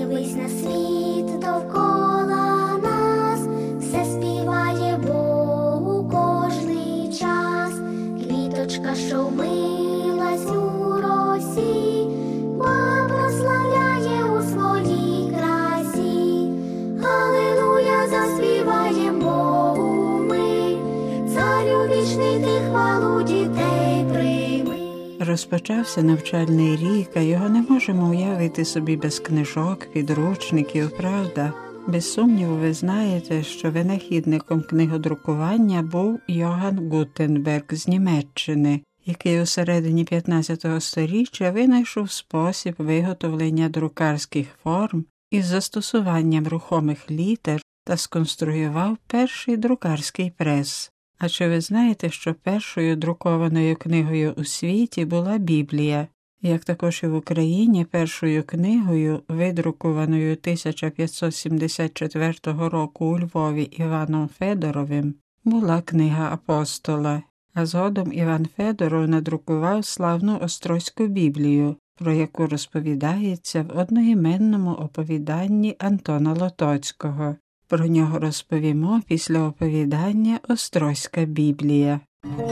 Дивись на світ довкола нас, все співає Богу кожний час. Квіточка, що вмилась у росі, Бога прославляє у своїй красі. Алілуя, заспіваєм Богу ми, Царю вічний, ти хвалу дітей прийми. Розпочався навчальний рік, а його не можемо уявити собі без книжок, підручників, правда? Без сумніву ви знаєте, що винахідником книгодрукування був Йоганн Гутенберг з Німеччини, який у середині 15 століття винайшов спосіб виготовлення друкарських форм із застосуванням рухомих літер та сконструював перший друкарський прес. А чи ви знаєте, що першою друкованою книгою у світі була Біблія? Як також і в Україні першою книгою, видрукованою 1574 року у Львові Іваном Федоровим, була книга Апостола. А згодом Іван Федоров надрукував славну Острозьку Біблію, про яку розповідається в одноіменному оповіданні Антона Лотоцького. Про нього розповімо після оповідання «Острозька Біблія».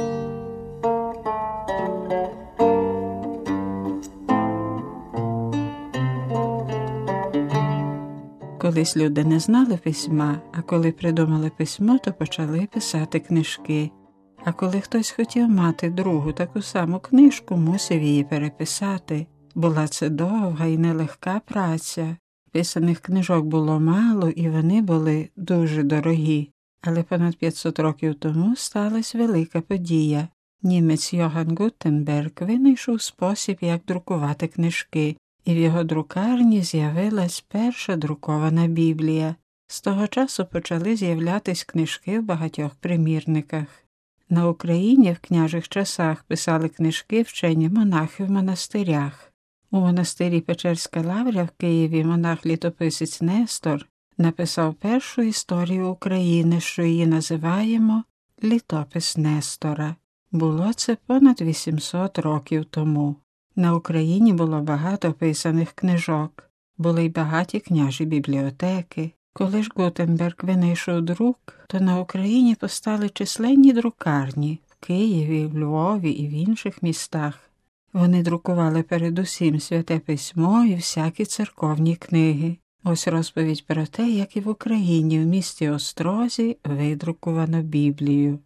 Колись люди не знали письма, а коли придумали письмо, то почали писати книжки. А коли хтось хотів мати другу таку саму книжку, мусив її переписати. Була це довга і нелегка праця. Писаних книжок було мало, і вони були дуже дорогі. Але понад 500 років тому сталася велика подія. Німець Йоганн Гутенберг винайшов спосіб, як друкувати книжки, і в його друкарні з'явилась перша друкована Біблія. З того часу почали з'являтись книжки в багатьох примірниках. На Україні в княжих часах писали книжки вчені монахи в монастирях. У монастирі Печерська Лавря в Києві монах-літописець Нестор написав першу історію України, що її називаємо «Літопис Нестора». Було це понад 800 років тому. На Україні було багато писаних книжок, були й багаті княжі бібліотеки. Коли ж Гутенберг винайшов друк, то на Україні постали численні друкарні в Києві, в Львові і в інших містах. Вони друкували передусім Святе Письмо і всякі церковні книги. Ось розповідь про те, як і в Україні в місті Острозі видруковано Біблію.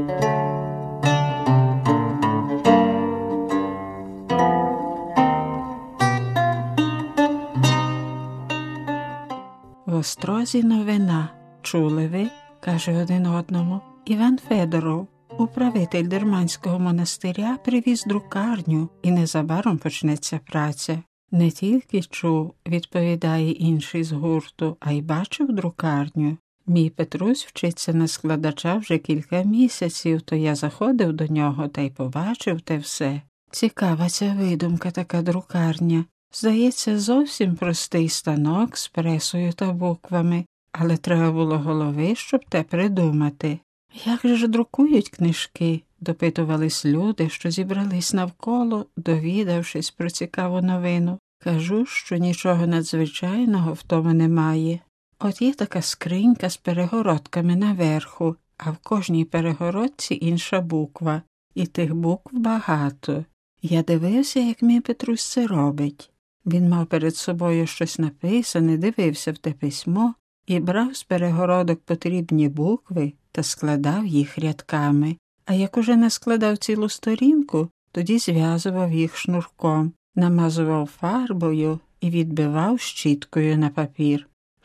В Острозі новина. Чули ви? Каже один одному. Іван Федоров, управитель Дерманського монастиря, привіз друкарню, і незабаром почнеться праця. Не тільки чув, відповідає інший з гурту, а й бачив друкарню. Мій Петрусь вчиться на складача вже кілька місяців, то я заходив до нього та й побачив те все. Цікава ця видумка, така друкарня. Здається, зовсім простий станок з пресою та буквами, але треба було голови, щоб те придумати. Як же ж друкують книжки? Допитувались люди, що зібрались навколо, довідавшись про цікаву новину. Кажу, що нічого надзвичайного в тому немає. От є така скринька з перегородками наверху, а в кожній перегородці інша буква. І тих букв багато. Я дивився, як мій Петрусь це робить. Він мав перед собою щось написане, дивився в те письмо і брав з перегородок потрібні букви та складав їх рядками. А як уже наскладав цілу сторінку, тоді зв'язував їх шнурком, намазував фарбою і відбивав щіткою на папір.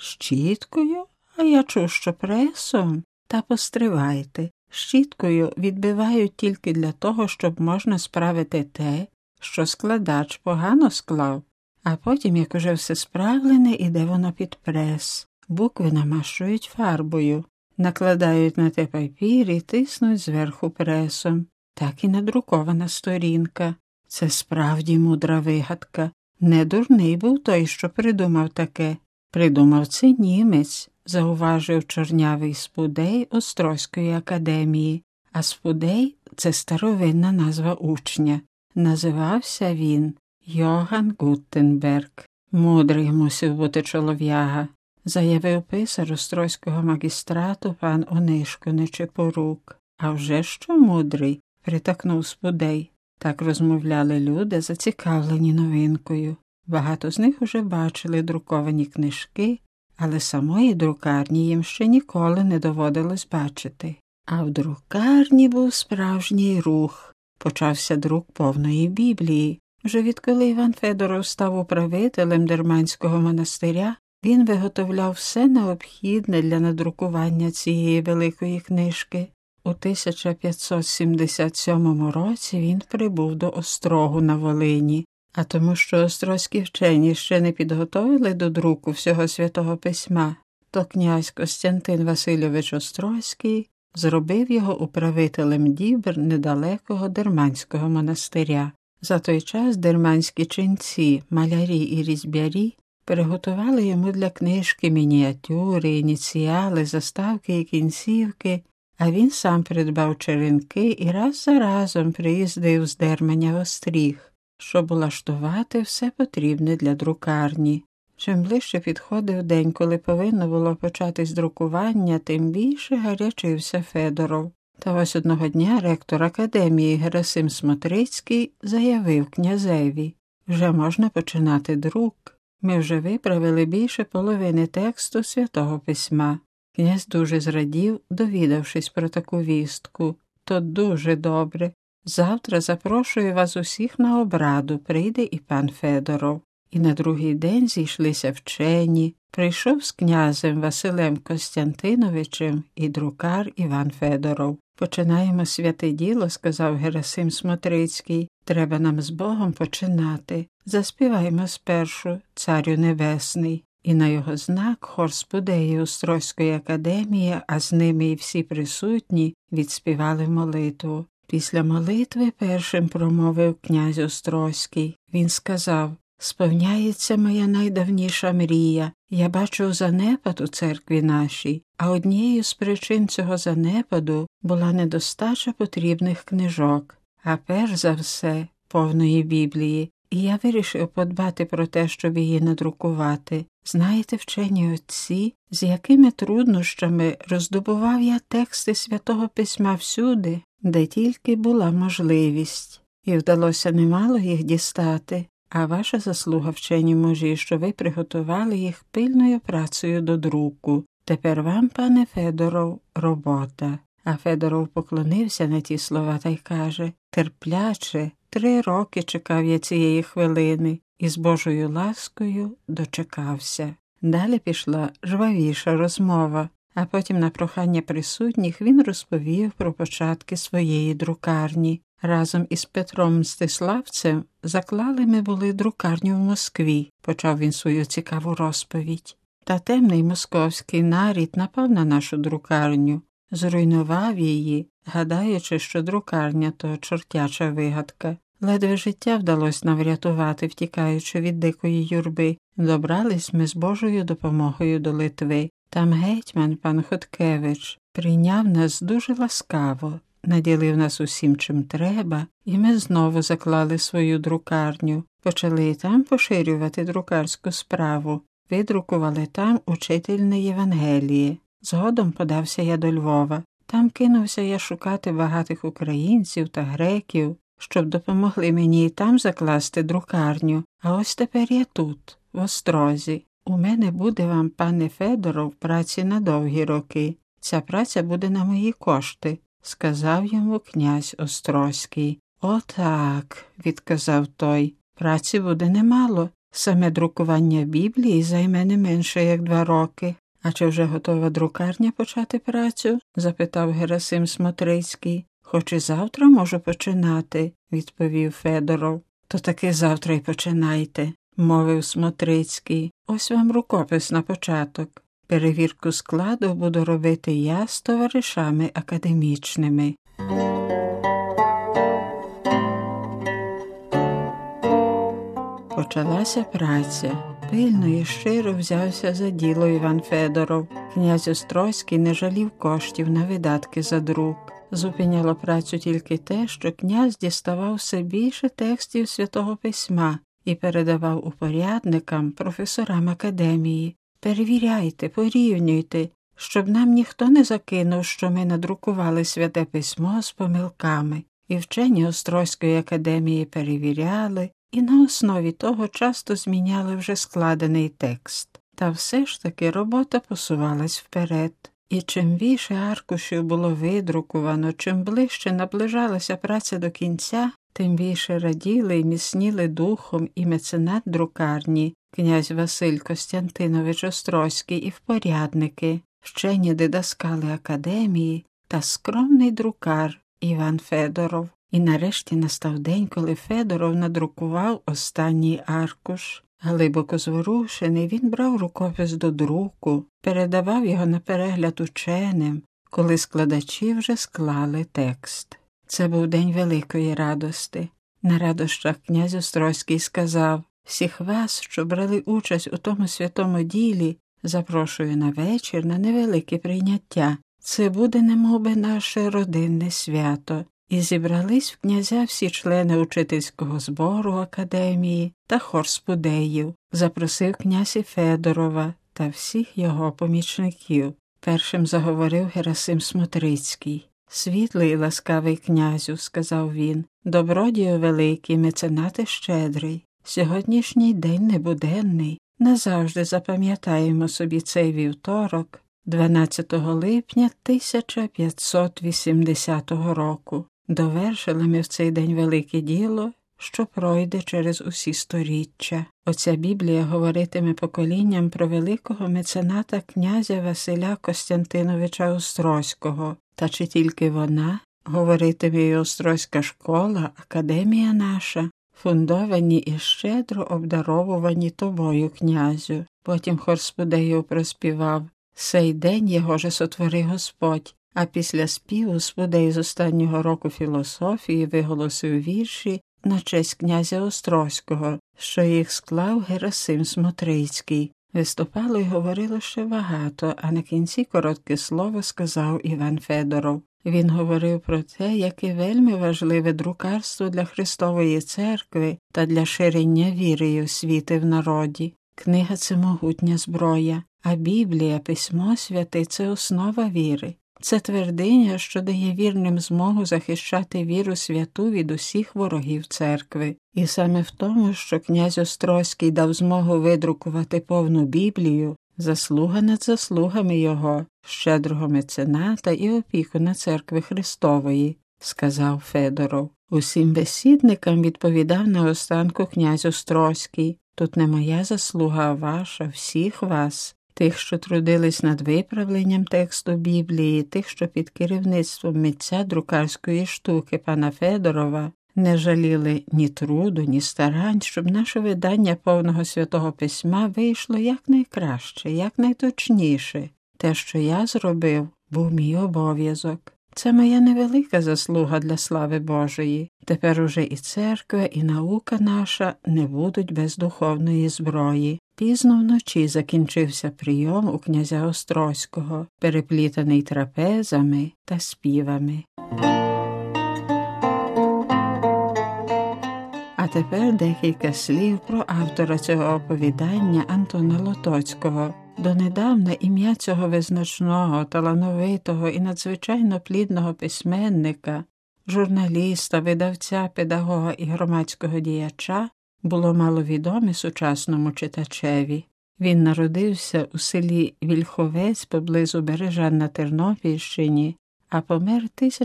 Щіткою? А я чув, що пресом? Та постривайте. Щіткою відбивають тільки для того, щоб можна справити те, що складач погано склав. А потім, як уже все справлене, іде воно під прес. Букви намащують фарбою, накладають на те папір і тиснуть зверху пресом. Так і надрукована сторінка. Це справді мудра вигадка. Не дурний був той, що придумав таке. Придумав це німець, зауважив чорнявий Спудей Острозької академії. А Спудей – це старовинна назва учня. Називався він Йоганн Гутенберг. Мудрий мусив бути чолов'яга, заявив писар острозького магістрату пан Онишко Нечипорук. А вже що мудрий, притакнув Спудей. Так розмовляли люди, зацікавлені новинкою. Багато з них уже бачили друковані книжки, але самої друкарні їм ще ніколи не доводилось бачити. А в друкарні був справжній рух. Почався друк повної Біблії. Вже відколи Іван Федоров став управителем Дерманського монастиря, він виготовляв все необхідне для надрукування цієї великої книжки. У 1577 році він прибув до Острогу на Волині, а тому що острозькі вчені ще не підготовили до друку всього Святого Письма, то князь Костянтин Васильович Острозький зробив його управителем дібр недалекого Дерманського монастиря. За той час дерманські ченці, малярі і різьбярі приготували йому для книжки мініатюри, ініціали, заставки і кінцівки, а він сам придбав черенки і раз за разом приїздив з Дерманя в Остріг, щоб улаштувати все потрібне для друкарні. Чим ближче підходив день, коли повинно було початись друкування, тим більше гарячився Федоров. Та ось одного дня ректор академії Герасим Смотрицький заявив князеві: «Вже можна починати друк. Ми вже виправили більше половини тексту Святого Письма». Князь дуже зрадів, довідавшись про таку вістку. «То дуже добре. Завтра запрошую вас усіх на обраду, прийде і пан Федоров». І на другий день зійшлися вчені, прийшов з князем Василем Костянтиновичем і друкар Іван Федоров. «Починаємо святе діло», – сказав Герасим Смотрицький. «Треба нам з Богом починати. Заспіваємо спершу «Царю Небесний». І на його знак хор Спудеї Острозької академії, а з ними і всі присутні, відспівали молитву. Після молитви першим промовив князь Острозький. Він сказав: «Сповняється моя найдавніша мрія. Я бачу занепад у церкві нашій, а однією з причин цього занепаду була недостача потрібних книжок, а перш за все повної Біблії. І я вирішив подбати про те, щоб її надрукувати. Знаєте, вчені отці, з якими труднощами роздобував я тексти Святого Письма всюди, де тільки була можливість. І вдалося немало їх дістати. А ваша заслуга, вчені мужі, що ви приготували їх пильною працею до друку. Тепер вам, пане Федоров, робота». А Федоров поклонився на ті слова та й каже: «Терпляче, 3 роки чекав я цієї хвилини, і з Божою ласкою дочекався». Далі пішла жвавіша розмова, а потім на прохання присутніх він розповів про початки своєї друкарні. Разом із Петром Мстиславцем заклали ми були друкарню в Москві, почав він свою цікаву розповідь. Та темний московський нарід напав на нашу друкарню, зруйнував її, гадаючи, що друкарня – то чортяча вигадка. Ледве життя вдалося нам врятувати, втікаючи від дикої юрби. Добрались ми з Божою допомогою до Литви. Там гетьман пан Хоткевич прийняв нас дуже ласкаво, наділив нас усім, чим треба, і ми знову заклали свою друкарню. Почали і там поширювати друкарську справу. Видрукували там учительне Євангеліє. Згодом подався я до Львова. Там кинувся я шукати багатих українців та греків, щоб допомогли мені і там закласти друкарню. А ось тепер я тут, в Острозі. У мене буде вам, пане Федоров, праці на довгі роки. Ця праця буде на мої кошти», – сказав йому князь Острозький. «Отак», – відказав той, – «праці буде немало. Саме друкування Біблії займе не менше, як 2 роки». «А чи вже готова друкарня почати працю?» – запитав Герасим Смотрицький. «Хоч і завтра можу починати», – відповів Федоров. «То таки завтра й починайте», – мовив Смотрицький. «Ось вам рукопис на початок. Перевірку складу буду робити я з товаришами академічними». Почалася праця. Пильно і щиро взявся за діло Іван Федоров. Князь Острозький не жалів коштів на видатки за друк. Зупиняло працю тільки те, що князь діставав все більше текстів Святого Письма і передавав упорядникам, професорам академії. Перевіряйте, порівнюйте, щоб нам ніхто не закинув, що ми надрукували Святе Письмо з помилками. І вчені Острозької академії перевіряли, і на основі того часто зміняли вже складений текст. Та все ж таки робота посувалась вперед. І чим більше аркушів було видрукувано, чим ближче наближалася праця до кінця, тим більше раділи і міцніли духом і меценат друкарні, князь Василь Костянтинович Острозький і впорядники, вчені дидаскали академії та скромний друкар Іван Федоров. І нарешті настав день, коли Федоров надрукував останній аркуш. Глибоко зворушений, він брав рукопис до друку, передавав його на перегляд ученим, коли складачі вже склали текст. Це був день великої радости. На радощах князь Острозький сказав: «Всіх вас, що брали участь у тому святому ділі, запрошую на вечір на невелике прийняття. Це буде немовби наше родинне свято». І зібрались в князя всі члени учительського збору академії та хор спудеїв. Запросив князь і Федорова та всіх його помічників. Першим заговорив Герасим Смотрицький. «Світлий і ласкавий князю», – сказав він, – «добродію великий, меценате щедрий. Сьогоднішній день небуденний. Назавжди запам'ятаємо собі цей вівторок, 12 липня 1580 року. Довершили ми в цей день велике діло, що пройде через усі сторіччя. Оця Біблія говоритиме поколінням про великого мецената князя Василя Костянтиновича Острозького. Та чи тільки вона? Говоритиме і Острозька школа, академія наша, фундовані і щедро обдаровувані тобою, князю». Потім хор спудеїв проспівав: «Сей день його же сотвори Господь». А після співу спудей з останнього року філософії виголосив вірші на честь князя Острозького, що їх склав Герасим Смотрицький. Виступало й говорило ще багато, а на кінці коротке слово сказав Іван Федоров. Він говорив про те, яке вельми важливе друкарство для Христової церкви та для ширення віри й освіти в народі. Книга – це могутня зброя, а Біблія, Письмо Святе – це основа віри. Це твердиня, що дає вірним змогу захищати віру святу від усіх ворогів церкви. І саме в тому, що князь Острозький дав змогу видрукувати повну Біблію, заслуга над заслугами його, щедрого мецената і опікуна церкви Христової, сказав Федоров. Усім бесідникам відповідав наостанку князь Острозький: «Тут не моя заслуга, а ваша, всіх вас, тих, що трудились над виправленням тексту Біблії, тих, що під керівництвом митця друкарської штуки пана Федорова не жаліли ні труду, ні старань, щоб наше видання повного Святого Письма вийшло якнайкраще, якнайточніше. Те, що я зробив, був мій обов'язок. Це моя невелика заслуга для слави Божої. Тепер уже і церква, і наука наша не будуть без духовної зброї». Пізно вночі закінчився прийом у князя Острозького, переплітаний трапезами та співами. А тепер декілька слів про автора цього оповідання Антона Лотоцького. Донедавна ім'я цього визначного, талановитого і надзвичайно плідного письменника, журналіста, видавця, педагога і громадського діяча було маловідоме сучасному читачеві. Він народився у селі Вільховець поблизу Бережан на Тернопільщині, а помер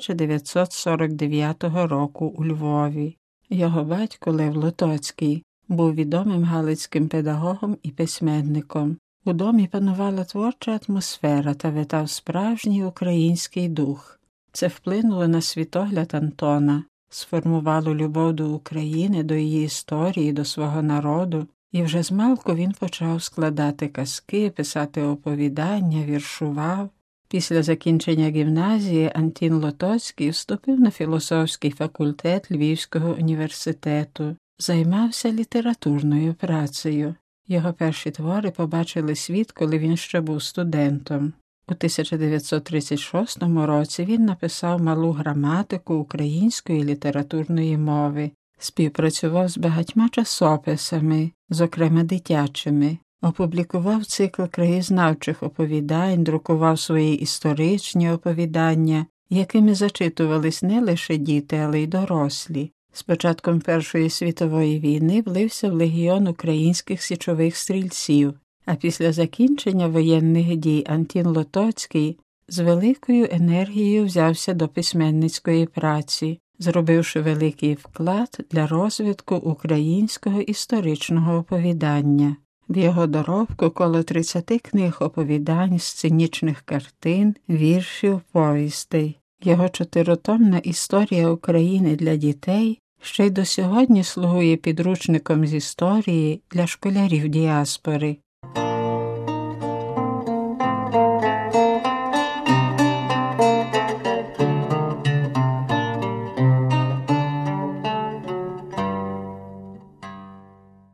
1949 року у Львові. Його батько Лев Лотоцький був відомим галицьким педагогом і письменником. У домі панувала творча атмосфера та витав справжній український дух. Це вплинуло на світогляд Антона, сформувало любов до України, до її історії, до свого народу, і вже змалку він почав складати казки, писати оповідання, віршував. Після закінчення гімназії Антін Лотоцький вступив на філософський факультет Львівського університету, займався літературною працею. Його перші твори побачили світ, коли він ще був студентом. У 1936 році він написав малу граматику української літературної мови. Співпрацював з багатьма часописами, зокрема дитячими. Опублікував цикл краєзнавчих оповідань, друкував свої історичні оповідання, якими зачитувались не лише діти, але й дорослі. З початком Першої світової війни влився в легіон українських січових стрільців, а після закінчення воєнних дій Антін Лотоцький з великою енергією взявся до письменницької праці, зробивши великий вклад для розвитку українського історичного оповідання. В його доробку коло 30 книг оповідань, сценічних картин, віршів, повістей. Його 4-томна історія України для дітей ще й до сьогодні слугує підручником з історії для школярів діаспори.